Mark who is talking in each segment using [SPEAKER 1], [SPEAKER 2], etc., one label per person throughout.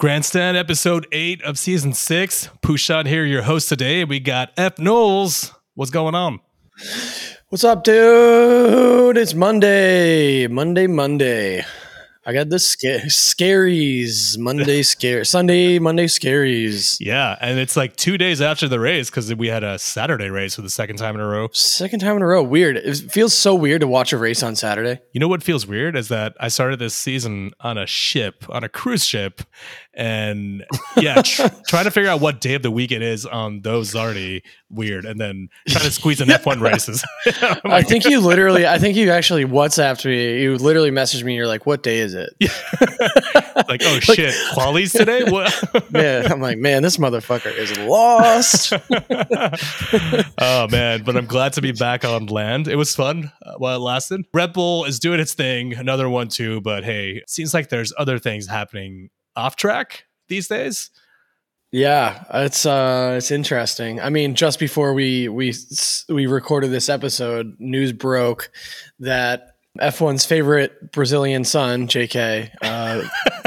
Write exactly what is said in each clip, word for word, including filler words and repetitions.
[SPEAKER 1] Grandstand episode eight of season six. Pushan here, your host today. We got F Knowles. What's going on?
[SPEAKER 2] What's up, dude? It's Monday. Monday, Monday. I got the sca- scaries. Monday scare. Sunday, Monday scaries.
[SPEAKER 1] Yeah, and it's like two days after the race because we had a Saturday race for the second time in a row.
[SPEAKER 2] Second time in a row. Weird. It feels so weird to watch a race on Saturday.
[SPEAKER 1] You know what feels weird is that I started this season on a ship, on a cruise ship, and yeah, tr- trying to figure out what day of the week it is on those is already weird, and then trying to squeeze in F one races.
[SPEAKER 2] I think you literally, I think you actually WhatsApped me. You literally messaged me. You're like, "What day is it?"
[SPEAKER 1] Like, oh like, shit, quali's today. What?
[SPEAKER 2] Man, I'm like, man, this motherfucker is lost.
[SPEAKER 1] Oh man, but I'm glad to be back on land. It was fun uh, while it lasted. Red Bull is doing its thing, another one too. But hey, it seems like there's other things happening off track these days.
[SPEAKER 2] Yeah, it's uh, it's interesting. I mean, just before we we we recorded this episode, news broke that F one's favorite Brazilian son, J K, uh,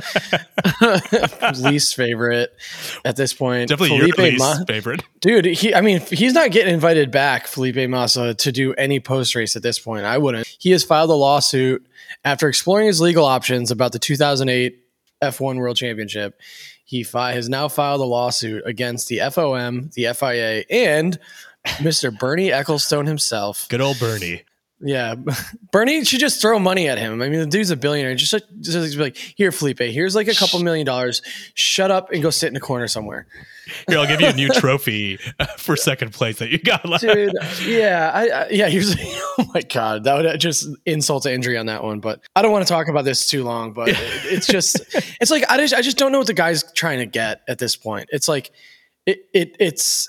[SPEAKER 2] least favorite at this point,
[SPEAKER 1] definitely
[SPEAKER 2] Felipe
[SPEAKER 1] your least
[SPEAKER 2] Ma-
[SPEAKER 1] favorite,
[SPEAKER 2] dude. He, I mean, he's not getting invited back, Felipe Massa, to do any post race at this point. I wouldn't. He has filed a lawsuit after exploring his legal options about the two thousand eight F one World Championship. He fi- has now filed a lawsuit against the F O M, the F I A, and Mister Bernie Ecclestone himself.
[SPEAKER 1] Good old Bernie.
[SPEAKER 2] Yeah, Bernie should just throw money at him. I mean, the dude's a billionaire. Just, like, just like, here, Felipe, here's like a couple million dollars. Shut up and go sit in a corner somewhere.
[SPEAKER 1] Here, I'll give you a new trophy for second place that you got.
[SPEAKER 2] Dude, yeah, I, I, yeah. Here's, oh my god, that would just insult to injury on that one. But I don't want to talk about this too long. But it, it's just, it's like I just, I just don't know what the guy's trying to get at this point. It's like, it, it, it's,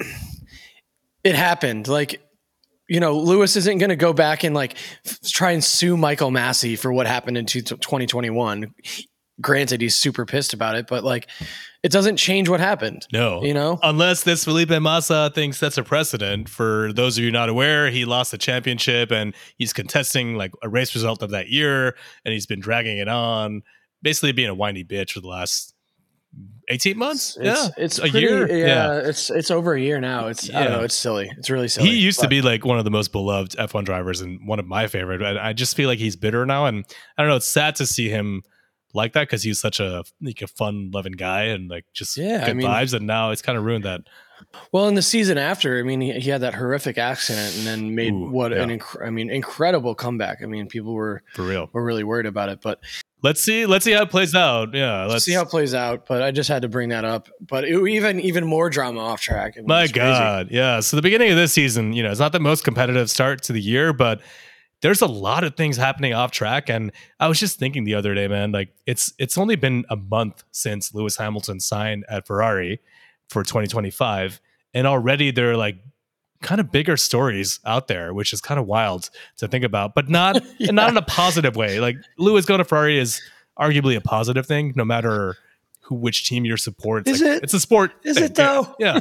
[SPEAKER 2] it happened. Like, you know, Lewis isn't going to go back and like f- try and sue Michael Massey for what happened in twenty twenty-one. Granted, he's super pissed about it, but like, it doesn't change what happened.
[SPEAKER 1] No,
[SPEAKER 2] you know,
[SPEAKER 1] unless this Felipe Massa thing sets a precedent. For those of you not aware, he lost the championship and he's contesting like a race result of that year, and he's been dragging it on, basically being a whiny bitch for the last eighteen months.
[SPEAKER 2] It's,
[SPEAKER 1] yeah,
[SPEAKER 2] it's
[SPEAKER 1] a
[SPEAKER 2] pretty,
[SPEAKER 1] year.
[SPEAKER 2] Yeah,
[SPEAKER 1] yeah,
[SPEAKER 2] it's it's over a year now. It's
[SPEAKER 1] yeah.
[SPEAKER 2] I don't know. It's silly. It's really silly.
[SPEAKER 1] He used
[SPEAKER 2] but.
[SPEAKER 1] to be like one of the most beloved F one drivers and one of my favorite. And I just feel like he's bitter now, and I don't know. It's sad to see him like that because he's such a like a fun loving guy and like just
[SPEAKER 2] yeah,
[SPEAKER 1] good
[SPEAKER 2] I mean,
[SPEAKER 1] vibes. And now it's kind of ruined that.
[SPEAKER 2] Well, in the season after, I mean, he, he had that horrific accident and then made
[SPEAKER 1] Ooh,
[SPEAKER 2] what
[SPEAKER 1] yeah.
[SPEAKER 2] an inc- I mean, incredible comeback. I mean, people were
[SPEAKER 1] For real.
[SPEAKER 2] were really worried about it, but
[SPEAKER 1] let's see. Let's see how it plays out. Yeah, let's
[SPEAKER 2] see how it plays out. But I just had to bring that up. But it, even even more drama off track. I mean,
[SPEAKER 1] My
[SPEAKER 2] it's crazy.
[SPEAKER 1] God, yeah. So the beginning of this season, you know, it's not the most competitive start to the year, but there's a lot of things happening off track. And I was just thinking the other day, man, like it's it's only been a month since Lewis Hamilton signed at Ferrari for twenty twenty-five, and already there are like kind of bigger stories out there, which is kind of wild to think about, but not yeah. not in a positive way. Like Lewis going to Ferrari is arguably a positive thing, no matter who which team you support. It's
[SPEAKER 2] is
[SPEAKER 1] like,
[SPEAKER 2] it?
[SPEAKER 1] It's a sport.
[SPEAKER 2] Is
[SPEAKER 1] thing.
[SPEAKER 2] it though?
[SPEAKER 1] Yeah.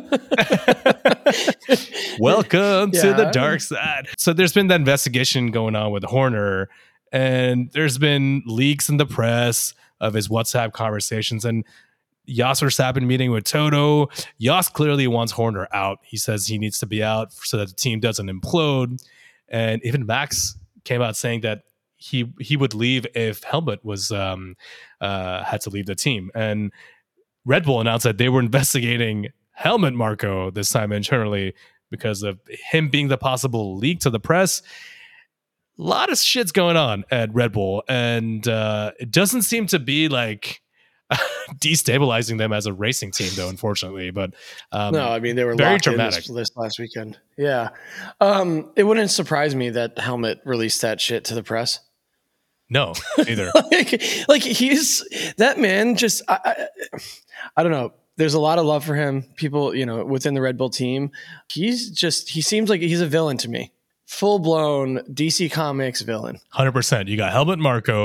[SPEAKER 1] yeah. Welcome
[SPEAKER 2] yeah.
[SPEAKER 1] to the dark side. So there's been that investigation going on with Horner, and there's been leaks in the press of his WhatsApp conversations, and Jos Verstappen meeting with Toto. Jos clearly wants Horner out. He says he needs to be out so that the team doesn't implode. And even Max came out saying that he he would leave if Helmut was um, uh, had to leave the team. And Red Bull announced that they were investigating Helmut Marko this time internally because of him being the possible leak to the press. A lot of shit's going on at Red Bull, and uh, it doesn't seem to be like destabilizing them as a racing team, though, unfortunately. But um,
[SPEAKER 2] no, I mean, they were
[SPEAKER 1] very
[SPEAKER 2] locked
[SPEAKER 1] dramatic
[SPEAKER 2] in this, this last weekend. Yeah, um, it wouldn't surprise me that Helmut released that shit to the press.
[SPEAKER 1] No, either.
[SPEAKER 2] like, like he's that man. Just I, I, I don't know. There's a lot of love for him. People, you know, within the Red Bull team. He's just he seems like he's a villain to me. Full blown D C Comics villain.
[SPEAKER 1] one hundred percent. You got Helmut Marko.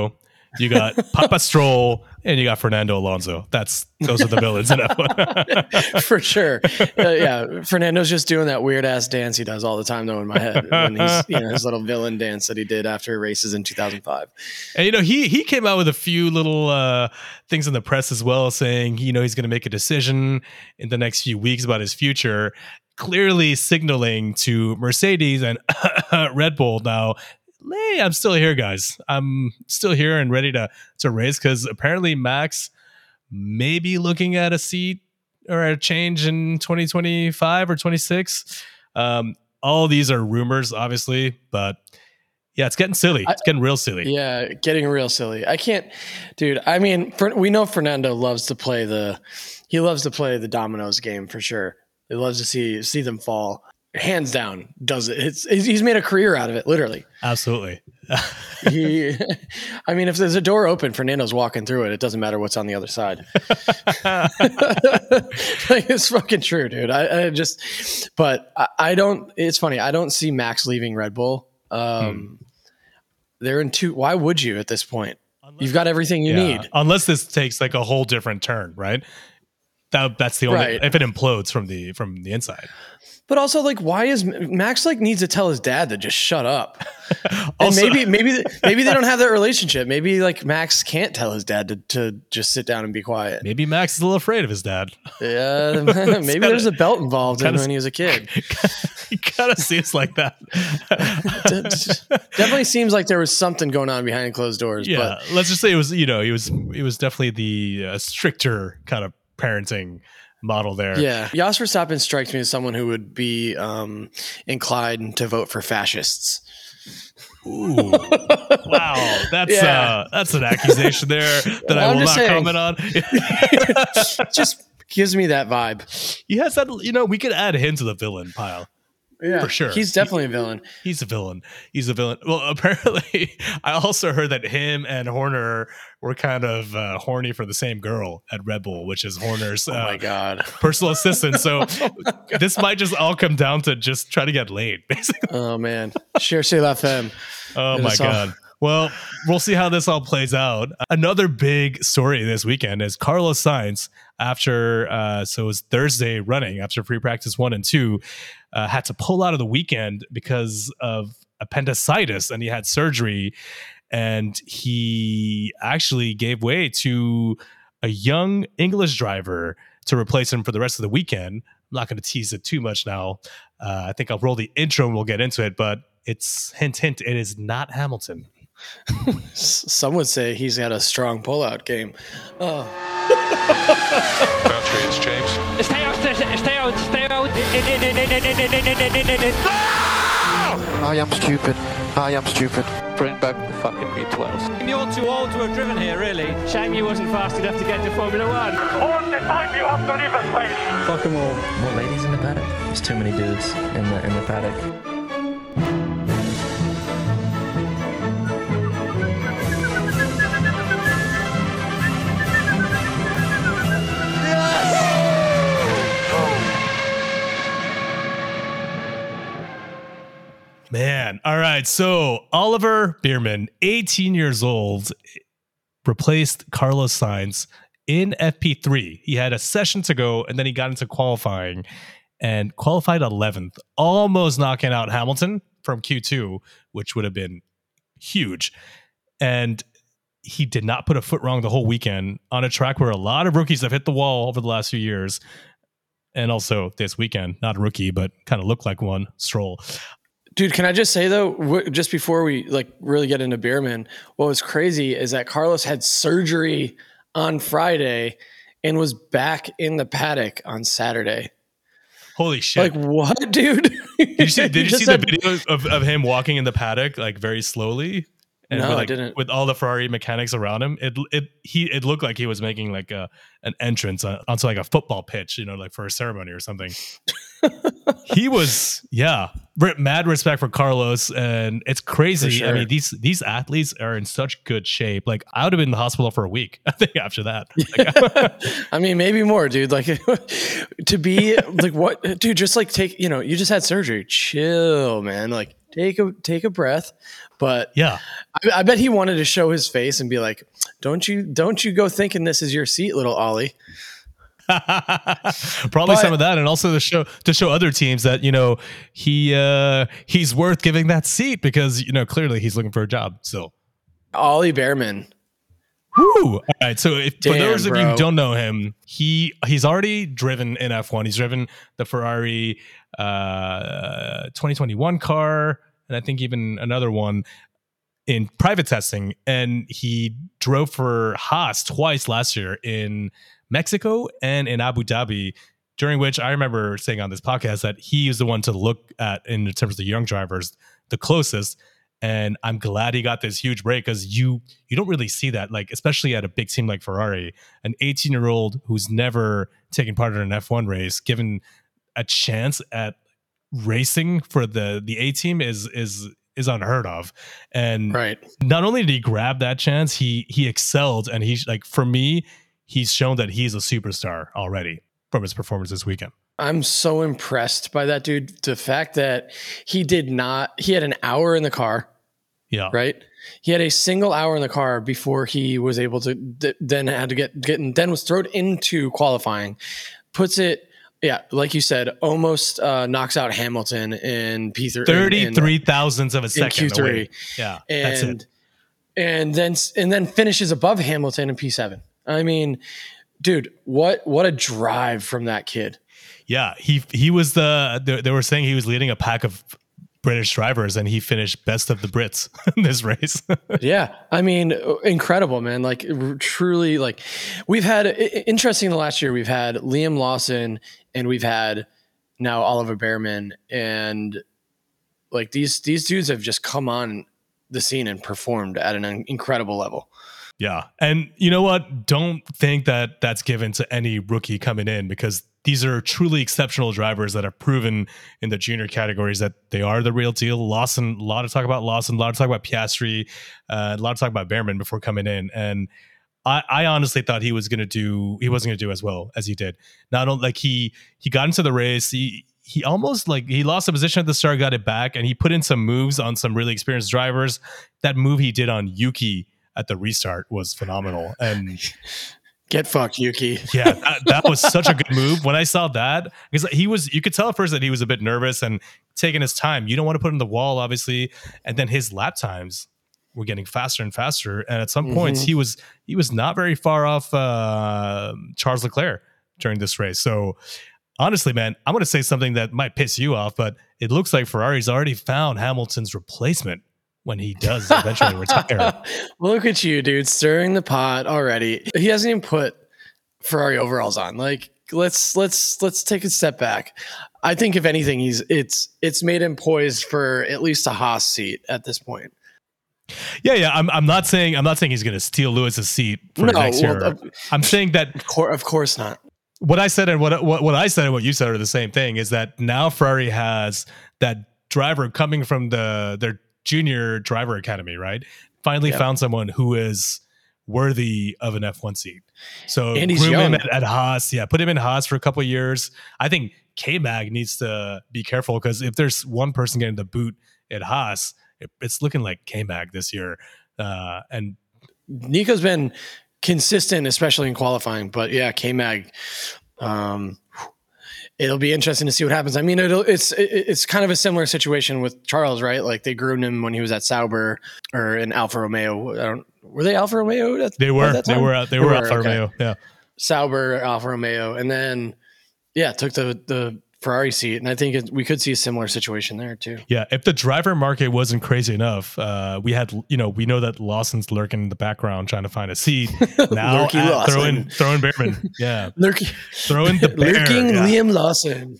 [SPEAKER 1] you got Papa Stroll, and you got Fernando Alonso. That's those are the villains in F one.
[SPEAKER 2] For sure. Uh, yeah, Fernando's just doing that weird ass dance he does all the time, though, in my head. When he's, you know, his little villain dance that he did after races in two thousand five.
[SPEAKER 1] And you know, he he came out with a few little uh, things in the press as well, saying you know he's going to make a decision in the next few weeks about his future, clearly signaling to Mercedes and Red Bull now, hey, I'm still here, guys. I'm still here and ready to to race, because apparently Max may be looking at a seat or a change in twenty twenty-five or twenty-six. Um, all these are rumors, obviously, but yeah, it's getting silly. It's getting real silly.
[SPEAKER 2] Yeah, getting real silly. I can't, dude. I mean, for, we know Fernando loves to play the, he loves to play the dominoes game for sure. He loves to see see them fall. Hands down, does it. It's, he's made a career out of it, literally.
[SPEAKER 1] Absolutely.
[SPEAKER 2] he, I mean, if there's a door open, Fernando's walking through it. It doesn't matter what's on the other side. Like, it's fucking true, dude. I, I just, but I, I don't, it's funny. I don't see Max leaving Red Bull. Um, hmm. They're in two. Why would you at this point? Unless, You've got everything you yeah, need.
[SPEAKER 1] Unless this takes like a whole different turn, right? That That's the only, right. If it implodes from the, from the inside.
[SPEAKER 2] But also, like, why is Max like needs to tell his dad to just shut up? Also, and maybe, maybe, maybe they don't have that relationship. Maybe like Max can't tell his dad to, to just sit down and be quiet.
[SPEAKER 1] Maybe Max is a little afraid of his dad.
[SPEAKER 2] Yeah, maybe kinda, there's a belt involved in when he was a kid.
[SPEAKER 1] It kind of seems like that.
[SPEAKER 2] Definitely seems like there was something going on behind closed doors.
[SPEAKER 1] Yeah,
[SPEAKER 2] but
[SPEAKER 1] let's just say it was. You know, he was. It was definitely the uh, stricter kind of parenting model there.
[SPEAKER 2] Yeah. Jos Verstappen strikes me as someone who would be um, inclined to vote for fascists.
[SPEAKER 1] Ooh. Wow. That's yeah. uh, that's an accusation there that I will not saying. comment on.
[SPEAKER 2] Just gives me that vibe.
[SPEAKER 1] He has that, you know, we could add him to the villain pile.
[SPEAKER 2] Yeah,
[SPEAKER 1] for sure.
[SPEAKER 2] He's definitely he, a villain.
[SPEAKER 1] He's a villain. He's a villain. Well, apparently, I also heard that him and Horner were kind of uh, horny for the same girl at Red Bull, which is Horner's uh,
[SPEAKER 2] oh my God.
[SPEAKER 1] personal assistant. So oh this might just all come down to just try to get laid, basically.
[SPEAKER 2] Oh, man. Cherchez la femme.
[SPEAKER 1] Oh, my God. All- Well, we'll see how this all plays out. Another big story this weekend is Carlos Sainz, after, uh, so it was Thursday running, after free practice one and two, uh, had to pull out of the weekend because of appendicitis, and he had surgery, and he actually gave way to a young English driver to replace him for the rest of the weekend. I'm not going to tease it too much now. Uh, I think I'll roll the intro and we'll get into it, but it's hint, hint, it is not Hamilton.
[SPEAKER 2] Some would say he's got a strong pullout game. Oh.
[SPEAKER 3] Boundary, it's James. Stay out, stay out, stay out.
[SPEAKER 4] I am stupid. I am stupid.
[SPEAKER 3] Bring back the fucking V twelves.
[SPEAKER 5] You're too old to have driven here, really. Shame you wasn't fast enough to get to Formula One.
[SPEAKER 6] All the time you have to leave a place.
[SPEAKER 5] Fuck them all.
[SPEAKER 7] More ladies in the paddock. There's too many dudes in the in the paddock.
[SPEAKER 1] Man. All right. So Oliver Bierman, eighteen years old, replaced Carlos Sainz in F P three. He had a session to go, and then he got into qualifying and qualified eleventh, almost knocking out Hamilton from Q two, which would have been huge. And he did not put a foot wrong the whole weekend on a track where a lot of rookies have hit the wall over the last few years. And also this weekend, not a rookie, but kind of looked like one, Stroll.
[SPEAKER 2] Dude, can I just say though, w- just before we like really get into Bierman, what was crazy is that Carlos had surgery on Friday and was back in the paddock on Saturday.
[SPEAKER 1] Holy shit!
[SPEAKER 2] Like what, dude?
[SPEAKER 1] Did you see? Did you see the had... video of, of him walking in the paddock like very slowly? And
[SPEAKER 2] no,
[SPEAKER 1] with, like,
[SPEAKER 2] I didn't.
[SPEAKER 1] With all the Ferrari mechanics around him, it it he it looked like he was making like a an entrance on, onto like a football pitch, you know, like for a ceremony or something. He was, yeah, mad respect for Carlos, and it's crazy. Sure. I mean, these these athletes are in such good shape. Like, I would have been in the hospital for a week, I think, after that. Like,
[SPEAKER 2] I mean, maybe more, dude. Like, to be like, what, dude? Just like take, you know, you just had surgery. Chill, man. Like, take a take a breath. but
[SPEAKER 1] Yeah.
[SPEAKER 2] I, I bet he wanted to show his face and be like, "Don't you, don't you go thinking this is your seat, little Ollie."
[SPEAKER 1] Probably
[SPEAKER 2] But-
[SPEAKER 1] some of that, and also to show to show other teams that you know he uh, he's worth giving that seat because you know clearly he's looking for a job still.
[SPEAKER 2] Ollie Behrman.
[SPEAKER 1] Woo! All right, so if, for
[SPEAKER 2] Damn,
[SPEAKER 1] those of you
[SPEAKER 2] bro.
[SPEAKER 1] who don't know him, he he's already driven in F one. He's driven the Ferrari uh, twenty twenty-one car, and I think even another one in private testing. And he drove for Haas twice last year in Mexico and in Abu Dhabi, during which I remember saying on this podcast that he is the one to look at in terms of the young drivers the closest. And I'm glad he got this huge break because you you don't really see that, like especially at a big team like Ferrari, an eighteen year old who's never taken part in an F one race, given a chance at racing for the the A team is is is unheard of. And
[SPEAKER 2] Right.
[SPEAKER 1] not only did he grab that chance, he he excelled, and he's like, for me, he's shown that he's a superstar already from his performance this weekend.
[SPEAKER 2] I'm so impressed by that dude. The fact that he did not, he had an hour in the car,
[SPEAKER 1] Yeah.
[SPEAKER 2] right? He had a single hour in the car before he was able to, th- then had to get, get, then was thrown into qualifying, puts it, yeah, like you said, almost uh, knocks out Hamilton in P three.
[SPEAKER 1] thirty-three thousandths of a second
[SPEAKER 2] Q three.
[SPEAKER 1] away. Yeah. That's
[SPEAKER 2] And,
[SPEAKER 1] it.
[SPEAKER 2] and then, and then finishes above Hamilton in P seven. I mean, dude, what, what a drive from that kid.
[SPEAKER 1] Yeah, he he was the they, they were saying he was leading a pack of British drivers, and he finished best of the Brits in this race.
[SPEAKER 2] Yeah, I mean, incredible, man. Like, r- truly, like, we've had i- i- interesting. The last year, we've had Liam Lawson, and we've had now Oliver Behrman, and like these these dudes have just come on the scene and performed at an in- incredible level.
[SPEAKER 1] Yeah, and you know what? Don't think that that's given to any rookie coming in, because these are truly exceptional drivers that have proven in the junior categories that they are the real deal. Lawson, a lot of talk about Lawson, a lot of talk about Piastri, uh, a lot of talk about Behrman before coming in. And I, I honestly thought he was going to do, he wasn't going to do as well as he did. Not only like he, he got into the race, he, he almost like he lost a position at the start, got it back, and he put in some moves on some really experienced drivers. That move he did on Yuki at the restart was phenomenal. And
[SPEAKER 2] Get fucked, Yuki.
[SPEAKER 1] yeah, that, that was such a good move. When I saw that, because he was, you could tell at first that he was a bit nervous and taking his time. You don't want to put him in the wall, obviously. And then his lap times were getting faster and faster. And at some mm-hmm. points, he was he was not very far off uh, Charles Leclerc during this race. So honestly, man, I'm going to say something that might piss you off, but it looks like Ferrari's already found Hamilton's replacement when he does eventually retire.
[SPEAKER 2] Look at you, dude, stirring the pot already. He hasn't even put Ferrari overalls on. Like, let's let's let's take a step back. I think if anything, he's it's it's made him poised for at least a Haas seat at this point.
[SPEAKER 1] Yeah, yeah. I'm I'm not saying I'm not saying he's going to steal Lewis's seat for
[SPEAKER 2] No,
[SPEAKER 1] next year.
[SPEAKER 2] well, uh,
[SPEAKER 1] I'm saying that
[SPEAKER 2] Of course, of course not.
[SPEAKER 1] what I said and what, what what I said and what you said are the same thing. Is that now Ferrari has that driver coming from the their junior driver academy, right? Finally
[SPEAKER 2] Yep.
[SPEAKER 1] found someone who is worthy of an F one seat. So
[SPEAKER 2] And he's
[SPEAKER 1] groom him
[SPEAKER 2] young.
[SPEAKER 1] at, at Haas. Yeah, put him in Haas for a couple of years. I think K-Mag needs to be careful, because if there's one person getting the boot at Haas, it, it's looking like K-Mag this year. Uh, and
[SPEAKER 2] Nico's been consistent, especially in qualifying. But yeah, K-Mag, um, it'll be interesting to see what happens. I mean, it'll, it's it, it's kind of a similar situation with Charles, right? Like they groomed him when he was at Sauber or in Alfa Romeo. I don't, were they Alfa Romeo? At,
[SPEAKER 1] they were,
[SPEAKER 2] at that
[SPEAKER 1] they
[SPEAKER 2] time?
[SPEAKER 1] were, they were Alfa
[SPEAKER 2] okay.
[SPEAKER 1] Romeo. Yeah.
[SPEAKER 2] Sauber, Alfa Romeo, and then yeah, took the the Ferrari seat. And I think it, we could see a similar situation there too.
[SPEAKER 1] Yeah, if the driver market wasn't crazy enough, uh, we had, you know, we know that Lawson's lurking in the background trying to find a seat. Now
[SPEAKER 2] Lurky
[SPEAKER 1] uh,
[SPEAKER 2] Lawson.
[SPEAKER 1] throw in, throw in Behrman. Yeah,
[SPEAKER 2] Lurking,
[SPEAKER 1] throw in the bear.
[SPEAKER 2] lurking
[SPEAKER 1] yeah.
[SPEAKER 2] Liam Lawson.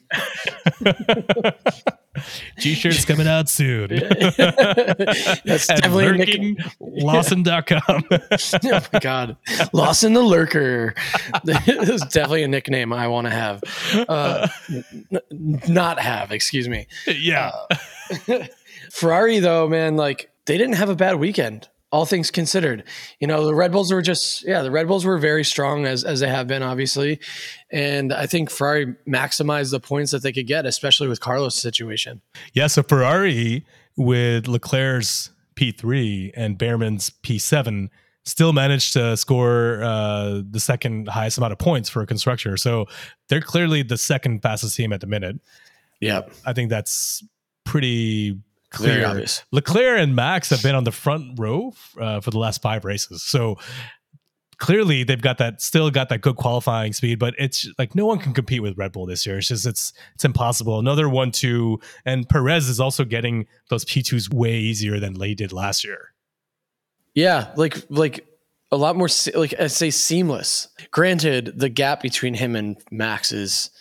[SPEAKER 1] T-shirts coming out soon.
[SPEAKER 2] That's
[SPEAKER 1] At
[SPEAKER 2] definitely a nick-
[SPEAKER 1] lurking lawson dot com.
[SPEAKER 2] Oh my god, Lawson the Lurker. This is definitely a nickname I want to have. Uh, n- not have, excuse me.
[SPEAKER 1] Yeah.
[SPEAKER 2] Ferrari though, man, like they didn't have a bad weekend, all things considered. You know, the Red Bulls were just, yeah, the Red Bulls were very strong as as they have been, obviously. And I think Ferrari maximized the points that they could get, especially with Carlos' situation.
[SPEAKER 1] Yeah, so Ferrari with Leclerc's P three and Behrman's P seven, still managed to score uh, the second highest amount of points for a constructor. So they're clearly the second fastest team at the minute.
[SPEAKER 2] Yeah,
[SPEAKER 1] I think that's pretty
[SPEAKER 2] very
[SPEAKER 1] clear.
[SPEAKER 2] obvious.
[SPEAKER 1] Leclerc and Max have been on the front row uh, for the last five races. So clearly they've got that, still got that good qualifying speed, but it's like no one can compete with Red Bull this year. It's just, it's, it's impossible. Another one, two, and Perez is also getting those P twos way easier than they did last year.
[SPEAKER 2] Yeah, like like a lot more se- like I say seamless. Granted, the gap between him and Max is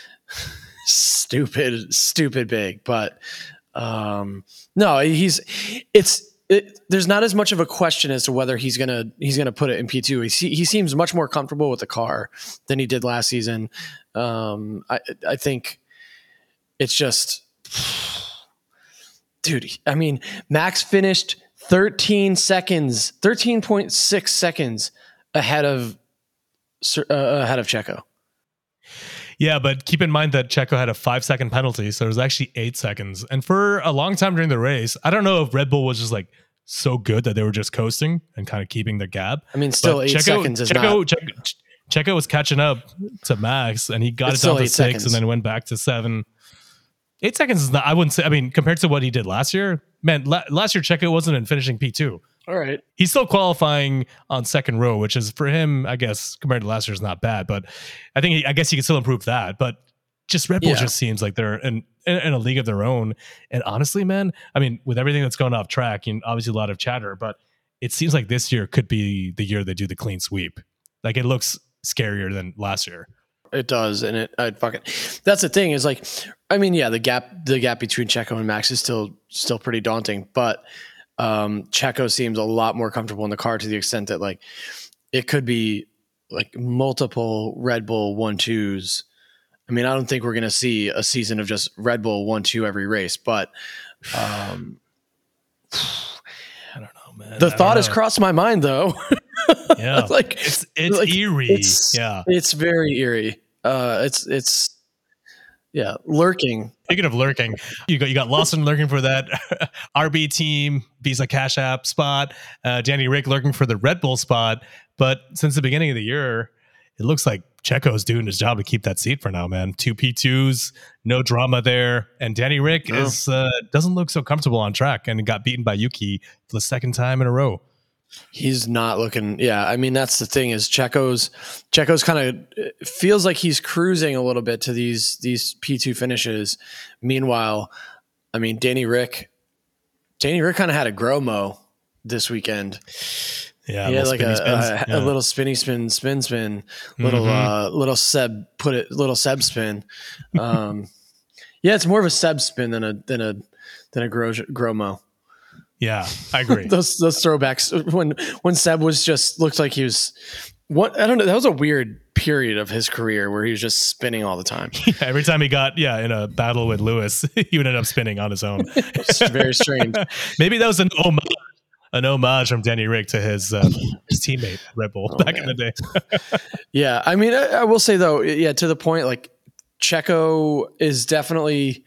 [SPEAKER 2] stupid, stupid big, but um, no, he's it's it, there's not as much of a question as to whether he's gonna he's gonna put it in P two. He he seems much more comfortable with the car than he did last season. Um, I I think it's just, dude. I mean, Max finished thirteen seconds, thirteen point six seconds ahead of uh, ahead of Checo.
[SPEAKER 1] Yeah, but keep in mind that Checo had a five second penalty, so it was actually eight seconds. And for a long time during the race, I don't know if Red Bull was just like so good that they were just coasting and kind of keeping the gap.
[SPEAKER 2] I mean, still
[SPEAKER 1] but
[SPEAKER 2] eight
[SPEAKER 1] Checo,
[SPEAKER 2] seconds is
[SPEAKER 1] Checo,
[SPEAKER 2] not.
[SPEAKER 1] Checo, Checo was catching up to Max, and he got
[SPEAKER 2] It's
[SPEAKER 1] it down
[SPEAKER 2] still
[SPEAKER 1] to
[SPEAKER 2] eight
[SPEAKER 1] six,
[SPEAKER 2] seconds.
[SPEAKER 1] and then went back to seven. Eight seconds is not. I wouldn't say. I mean, compared to what he did last year, man. La- last year Checo wasn't in finishing P two.
[SPEAKER 2] All right.
[SPEAKER 1] He's still qualifying on second row, which is for him, I guess, compared to last year, is not bad. But I think he, I guess he can still improve that. But just Red Bull
[SPEAKER 2] Yeah.
[SPEAKER 1] just seems like they're in, in in a league of their own. And honestly, man, I mean, with everything that's going off track, and obviously a lot of chatter, but it seems like this year could be the year they do the clean sweep. Like it looks scarier than last year.
[SPEAKER 2] It does, and it I fucking. That's the thing is like, I mean, yeah, the gap the gap between Checo and Max is still still pretty daunting, but um, Checo seems a lot more comfortable in the car to the extent that like it could be like multiple Red Bull one twos. I mean, I don't think we're going to see a season of just Red Bull one two every race, but um,
[SPEAKER 1] I don't know, man.
[SPEAKER 2] the
[SPEAKER 1] I
[SPEAKER 2] thought
[SPEAKER 1] don't
[SPEAKER 2] has
[SPEAKER 1] know.
[SPEAKER 2] crossed my mind though.
[SPEAKER 1] Yeah,
[SPEAKER 2] like
[SPEAKER 1] it's it's
[SPEAKER 2] like,
[SPEAKER 1] eerie.
[SPEAKER 2] it's-
[SPEAKER 1] yeah.
[SPEAKER 2] It's very eerie. Uh, it's it's yeah, lurking.
[SPEAKER 1] Speaking of lurking, you got you got Lawson lurking for that R B team Visa Cash App spot. Uh, Danny Rick lurking for the Red Bull spot. But since the beginning of the year, it looks like Checo's doing his job to keep that seat for now, man. Two P twos, no drama there, and Danny Rick
[SPEAKER 2] No.
[SPEAKER 1] is uh, doesn't look so comfortable on track and got beaten by Yuki for the second time in a row.
[SPEAKER 2] He's not looking. Yeah, I mean that's the thing is Checo's Checo's kind of feels like he's cruising a little bit to these these P two finishes. Meanwhile, I mean Danny Rick, Danny Rick kind of had a gromo this weekend.
[SPEAKER 1] Yeah,
[SPEAKER 2] He had like a,
[SPEAKER 1] spinny spins.
[SPEAKER 2] a,
[SPEAKER 1] Yeah.
[SPEAKER 2] a little spinny spin, spin, spin, little
[SPEAKER 1] Mhm.
[SPEAKER 2] uh, little Seb put it, little Seb spin. Um, yeah, it's more of a Seb spin than a than a than a Gro, Gromo.
[SPEAKER 1] Yeah, I agree.
[SPEAKER 2] Those those throwbacks when when Seb was just looked like he was what I don't know. That was a weird period of his career where he was just spinning all the time.
[SPEAKER 1] Every time he got yeah in a battle with Lewis, he would end up spinning on his own.
[SPEAKER 2] It's very strange.
[SPEAKER 1] Maybe that was an homage, an homage from Danny Rick to his uh, his teammate Red Bull
[SPEAKER 2] Oh,
[SPEAKER 1] back in the day.
[SPEAKER 2] Yeah, I mean, I, I will say though, yeah, to the point, like Checo is definitely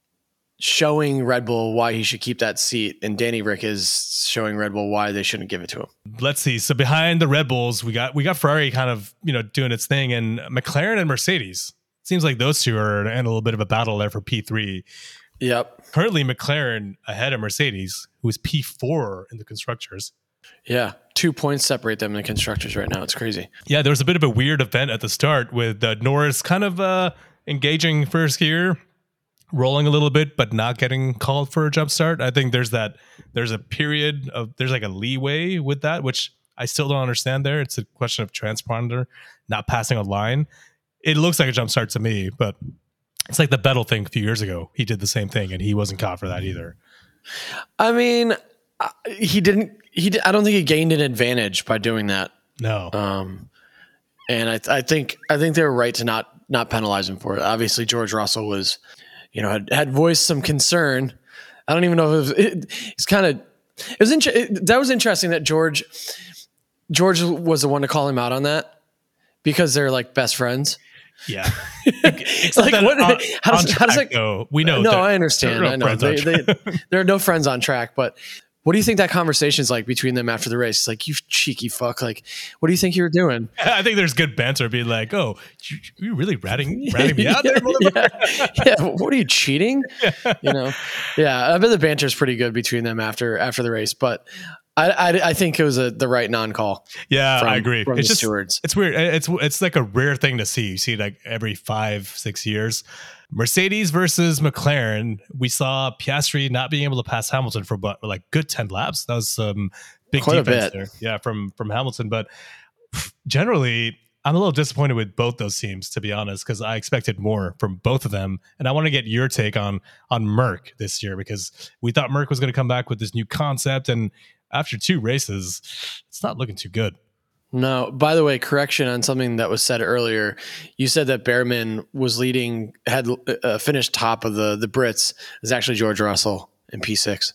[SPEAKER 2] showing Red Bull why he should keep that seat, and Danny Rick is showing Red Bull why they shouldn't give it to him.
[SPEAKER 1] Let's see. So behind the Red Bulls, we got we got Ferrari kind of you know doing its thing, and McLaren and Mercedes. Seems like those two are in a little bit of a battle there for P three.
[SPEAKER 2] Yep.
[SPEAKER 1] Currently, McLaren ahead of Mercedes, who is P four in the constructors.
[SPEAKER 2] Yeah, two points separate them in the constructors right now. It's crazy.
[SPEAKER 1] Yeah, there was a bit of a weird event at the start with uh, Norris kind of uh, engaging first gear, rolling a little bit, but not getting called for a jump start. I think there's that. There's a period of there's like a leeway with that, which I still don't understand. There, it's a question of transponder not passing a line. It looks like a jump start to me, but it's like the Vettel thing a few years ago. He did the same thing, and he wasn't caught for that either.
[SPEAKER 2] I mean, I- he didn't. He. Did, I don't think he gained an advantage by doing that.
[SPEAKER 1] No,
[SPEAKER 2] Um, and I, I think I think they were right to not not penalize him for it. Obviously, George Russell was, you know, had, had voiced some concern. I don't even know if it was, it, it's kind of it was inter- it, that was interesting that George George was the one to call him out on that because they're like best friends.
[SPEAKER 1] yeah. It's
[SPEAKER 2] Like,
[SPEAKER 1] that
[SPEAKER 2] what-
[SPEAKER 1] on,
[SPEAKER 2] how does-
[SPEAKER 1] on
[SPEAKER 2] how does
[SPEAKER 1] track,
[SPEAKER 2] that-
[SPEAKER 1] though, we know.
[SPEAKER 2] No,
[SPEAKER 1] that
[SPEAKER 2] I understand.
[SPEAKER 1] there are
[SPEAKER 2] I
[SPEAKER 1] no
[SPEAKER 2] know
[SPEAKER 1] friends on
[SPEAKER 2] they, they,
[SPEAKER 1] track.
[SPEAKER 2] there are no friends on track, but What do you think that conversation's like between them after the race? It's like, you cheeky fuck. Like, what do you think you were doing?
[SPEAKER 1] I think there's good banter being like, oh, you, you really ratting, ratting me out there?
[SPEAKER 2] yeah, yeah. What are you, cheating? You know? Yeah, I bet the banter's pretty good between them after after the race, but I I, I think it was a, the right non-call.
[SPEAKER 1] Yeah,
[SPEAKER 2] from,
[SPEAKER 1] I agree.
[SPEAKER 2] From
[SPEAKER 1] it's
[SPEAKER 2] the
[SPEAKER 1] just,
[SPEAKER 2] stewards.
[SPEAKER 1] It's weird. It's it's like a rare thing to see. You see like every five, six years. Mercedes versus McLaren. We saw Piastri not being able to pass Hamilton for but like good ten laps. That was some big
[SPEAKER 2] Quite
[SPEAKER 1] defense there. Yeah, from from Hamilton. But generally, I'm a little disappointed with both those teams, to be honest, because I expected more from both of them. And I want to get your take on on Merc this year, because we thought Merc was going to come back with this new concept, and after two races, it's not looking too good.
[SPEAKER 2] No, by the way, correction on something that was said earlier. You said that Behrman was leading, had uh, finished top of the, the Brits. It's actually George Russell in P six.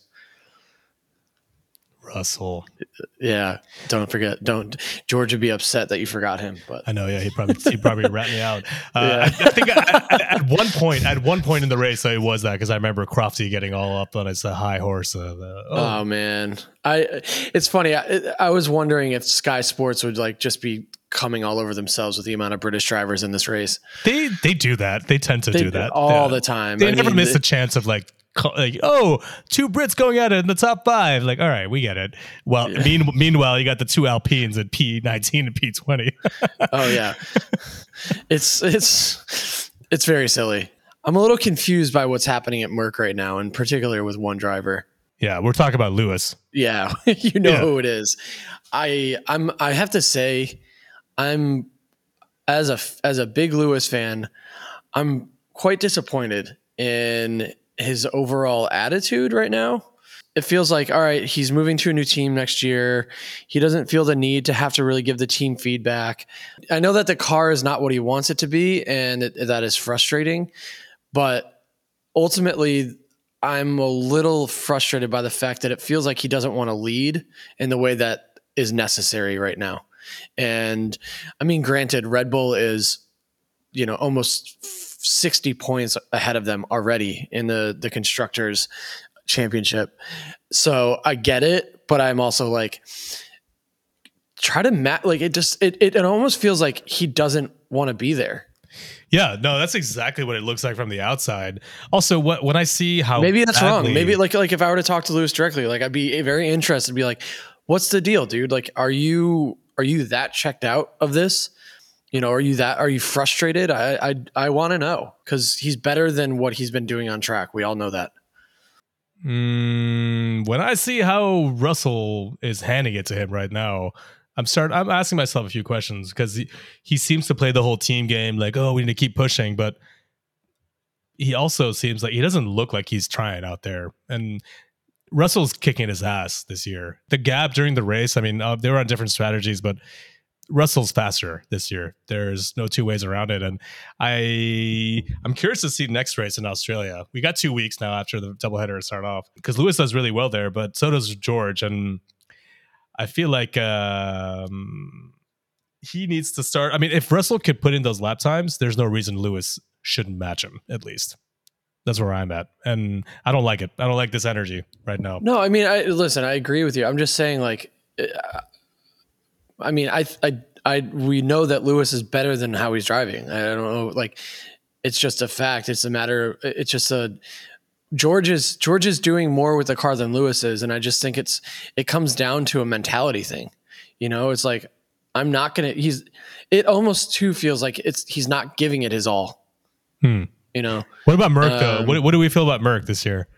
[SPEAKER 1] Russell.
[SPEAKER 2] Yeah. Don't forget. Don't. George would be upset that you forgot him. But
[SPEAKER 1] I know. Yeah. He probably, he probably rat me out. Uh, yeah. I, I think I, I, at one point, at one point in the race, it was that, because I remember Crofty getting all up on his uh, high horse. Uh, oh.
[SPEAKER 2] oh, man. I, it's funny. I, I was wondering if Sky Sports would like just be coming all over themselves with the amount of British drivers in this race.
[SPEAKER 1] They, they do that. They tend to
[SPEAKER 2] they,
[SPEAKER 1] do that
[SPEAKER 2] all
[SPEAKER 1] yeah.
[SPEAKER 2] the time.
[SPEAKER 1] They
[SPEAKER 2] I
[SPEAKER 1] never
[SPEAKER 2] mean,
[SPEAKER 1] miss
[SPEAKER 2] they,
[SPEAKER 1] a chance of like, like, oh, two Brits going at it in the top five. Like, all right, we get it. Well, yeah. mean, meanwhile, you got the two Alpines at P nineteen and P twenty.
[SPEAKER 2] Oh yeah, it's it's it's very silly. I'm a little confused by what's happening at Merc right now, in particular with one driver.
[SPEAKER 1] Yeah, we're talking about Lewis.
[SPEAKER 2] Yeah, you know
[SPEAKER 1] yeah.
[SPEAKER 2] who it is. I I'm I have to say, I'm as a as a big Lewis fan, I'm quite disappointed in his overall attitude right now. It feels like, all right, he's moving to a new team next year. He doesn't feel the need to have to really give the team feedback. I know that the car is not what he wants it to be, and it, that is frustrating. But ultimately, I'm a little frustrated by the fact that it feels like he doesn't want to lead in the way that is necessary right now. And I mean, granted, Red Bull is, you know, almost sixty points ahead of them already in the, the constructors championship. So I get it, but I'm also like, try to match, like it just, it, it, it almost feels like he doesn't want to be there.
[SPEAKER 1] Yeah, no, that's exactly what it looks like from the outside. Also, what when I see how
[SPEAKER 2] maybe that's
[SPEAKER 1] badly,
[SPEAKER 2] wrong. Maybe like, like if I were to talk to Lewis directly, like I'd be very interested to be like, what's the deal, dude? Like, are you, are you that checked out of this? You know, are you that, are you frustrated? I, I, I want to know, because he's better than what he's been doing on track. We all know that.
[SPEAKER 1] Mm, when I see how Russell is handing it to him right now, I'm start. I'm asking myself a few questions, because he, he seems to play the whole team game, like, oh, we need to keep pushing, but he also seems like he doesn't look like he's trying out there. And Russell's kicking his ass this year. The gap during the race, I mean, uh, they were on different strategies, but Russell's faster this year. There's no two ways around it. And I, I'm curious to see next race in Australia. We got two weeks now after the doubleheader start off, because Lewis does really well there, but so does George. And I feel like um, he needs to start. I mean, if Russell could put in those lap times, there's no reason Lewis shouldn't match him, at least. That's where I'm at. And I don't like it. I don't like this energy right now.
[SPEAKER 2] No, I mean, I listen, I agree with you. I'm just saying, like, uh, I mean, I, I, I, we know that Lewis is better than how he's driving. I don't know. Like, it's just a fact. It's a matter. It's just a, George is, George is doing more with the car than Lewis is. And I just think it's, it comes down to a mentality thing. You know, it's like, I'm not going to, he's, it almost too feels like it's, he's not giving it his all.
[SPEAKER 1] Hmm.
[SPEAKER 2] You know,
[SPEAKER 1] what about Merc um, though? What, what do we feel about Merc this year?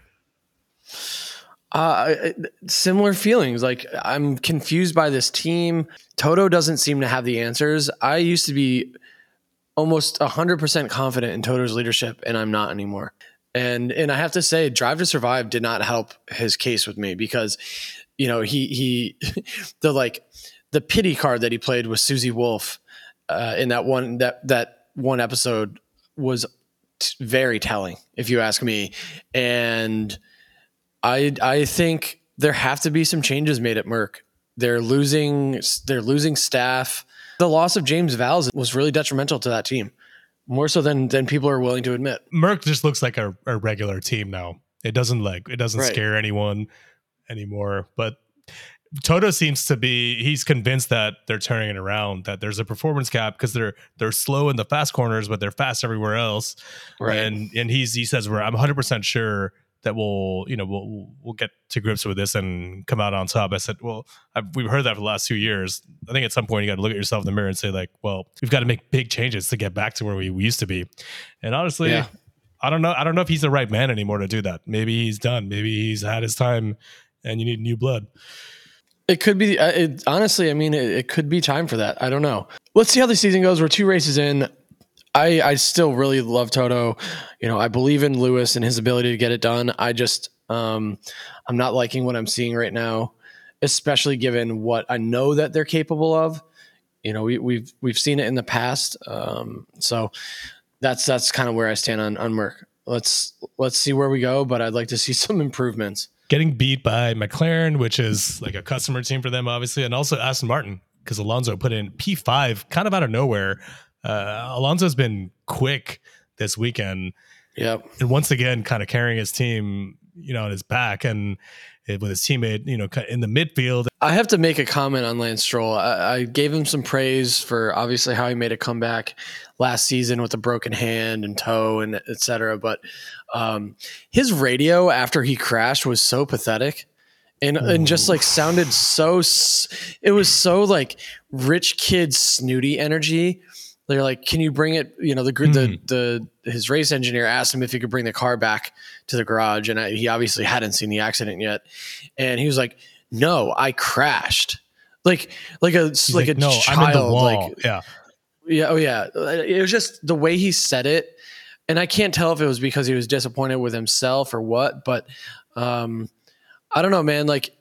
[SPEAKER 2] Uh, similar feelings. Like, I'm confused by this team. Toto doesn't seem to have the answers. I used to be almost one hundred percent confident in Toto's leadership, and I'm not anymore. And and I have to say, Drive to Survive did not help his case with me, because, you know, he he the like the pity card that he played with Susie Wolf uh, in that one that that one episode was t- very telling, if you ask me. And I I think there have to be some changes made at Merc. They're losing they're losing staff. The loss of James Vowles was really detrimental to that team, more so than than people are willing to admit.
[SPEAKER 1] Merc just looks like a, a regular team now. It doesn't like it doesn't
[SPEAKER 2] Right.
[SPEAKER 1] scare anyone. anymore. But Toto seems to be, he's convinced that they're turning it around, that there's a performance gap because they're they're slow in the fast corners, but they're fast everywhere else.
[SPEAKER 2] Right.
[SPEAKER 1] And and he's he says, we're I'm one hundred percent sure that we'll, you know, we'll we'll get to grips with this and come out on top. I said, well, I've, we've heard that for the last two years. I think at some point you got to look at yourself in the mirror and say, like, well, we've got to make big changes to get back to where we, we used to be. And honestly,
[SPEAKER 2] Yeah.
[SPEAKER 1] I don't know. I don't know if he's the right man anymore to do that. Maybe he's done. Maybe he's had his time, and you need new blood.
[SPEAKER 2] It could be. Uh, it, honestly, I mean, it, it could be time for that. I don't know. Let's see how the season goes. We're two races in. I, I still really love Toto. You know, I believe in Lewis and his ability to get it done. I just, um, I'm not liking what I'm seeing right now, especially given what I know that they're capable of. You know, we, we've we've seen it in the past. Um, so that's that's kind of where I stand on on Merc. Let's let's see where we go, but I'd like to see some improvements.
[SPEAKER 1] Getting beat by McLaren, which is like a customer team for them, obviously, and also Aston Martin, because Alonso put in P five kind of out of nowhere. Uh, Alonso's been quick this weekend.
[SPEAKER 2] Yep.
[SPEAKER 1] And once again, kind of carrying his team, you know, on his back, and with his teammate, you know, in the midfield.
[SPEAKER 2] I have to make a comment on Lance Stroll. I, I gave him some praise for obviously how he made a comeback last season with a broken hand and toe and et cetera. But um, his radio after he crashed was so pathetic. And, and just like sounded so, it was so like rich kid snooty energy. They're like, can you bring it? You know, the, mm. the, the, his race engineer asked him if he could bring the car back to the garage. And I, he obviously hadn't seen the accident yet. And he was like, no, I crashed. Like, like a, like, like a
[SPEAKER 1] no,
[SPEAKER 2] child.
[SPEAKER 1] I'm in the wall.
[SPEAKER 2] Like,
[SPEAKER 1] yeah.
[SPEAKER 2] Yeah. Oh yeah. It was just the way he said it. And I can't tell if it was because he was disappointed with himself or what, but, um, I don't know, man. Like,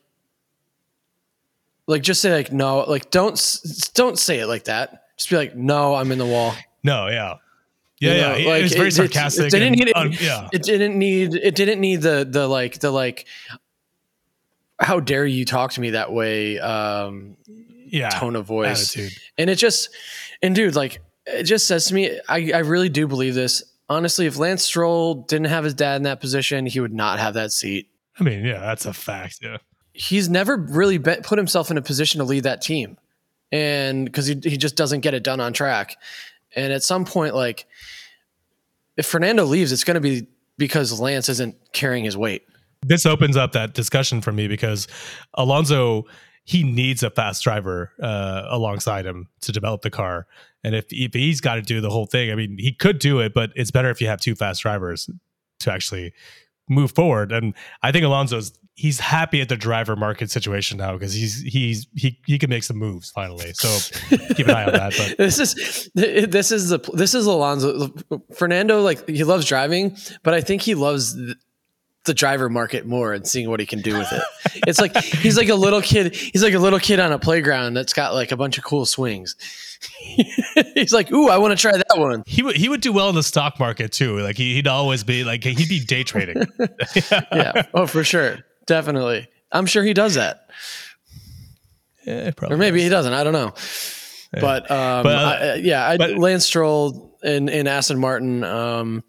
[SPEAKER 2] like just say like, no, like don't, don't say it like that. Just be like, no, I'm in the wall.
[SPEAKER 1] No. Yeah. Yeah.
[SPEAKER 2] You
[SPEAKER 1] yeah.
[SPEAKER 2] know,
[SPEAKER 1] It,
[SPEAKER 2] like,
[SPEAKER 1] it was very
[SPEAKER 2] it,
[SPEAKER 1] sarcastic.
[SPEAKER 2] It, it didn't
[SPEAKER 1] and,
[SPEAKER 2] need,
[SPEAKER 1] um,
[SPEAKER 2] it,
[SPEAKER 1] yeah.
[SPEAKER 2] it didn't need, it didn't need the, the like, the like, how dare you talk to me that way? Um,
[SPEAKER 1] yeah.
[SPEAKER 2] Tone of voice.
[SPEAKER 1] Attitude.
[SPEAKER 2] And it just, and dude, like, it just says to me, I, I really do believe this. Honestly, if Lance Stroll didn't have his dad in that position, he would not have that seat.
[SPEAKER 1] I mean, yeah, that's a fact. Yeah.
[SPEAKER 2] He's never really be, put himself in a position to lead that team. And because he, he just doesn't get it done on track. And at some point, like, if Fernando leaves, it's going to be because Lance isn't carrying his weight.
[SPEAKER 1] This opens up that discussion for me because Alonso, he needs a fast driver uh, alongside him to develop the car. And if, if he's got to do the whole thing, I mean, he could do it, but it's better if you have two fast drivers to actually move forward. And I think Alonso's, he's happy at the driver market situation now because he's he's he he can make some moves finally. So keep an eye on that. But
[SPEAKER 2] this is this is the this is Alonso. Fernando, like, he loves driving, but I think he loves the, the driver market more and seeing what he can do with it. It's like he's like a little kid. He's like a little kid on a playground that's got like a bunch of cool swings. He's like, ooh, I want to try that one.
[SPEAKER 1] He would he would do well in the stock market too. Like he, he'd always be like he'd be day trading.
[SPEAKER 2] Yeah. Oh, for sure. Definitely. I'm sure he does that.
[SPEAKER 1] Yeah, probably
[SPEAKER 2] or maybe
[SPEAKER 1] does.
[SPEAKER 2] he doesn't. I don't know.
[SPEAKER 1] Yeah.
[SPEAKER 2] But, um,
[SPEAKER 1] but uh,
[SPEAKER 2] I, yeah, I,
[SPEAKER 1] but,
[SPEAKER 2] Lance Stroll and, and Aston Martin. Um,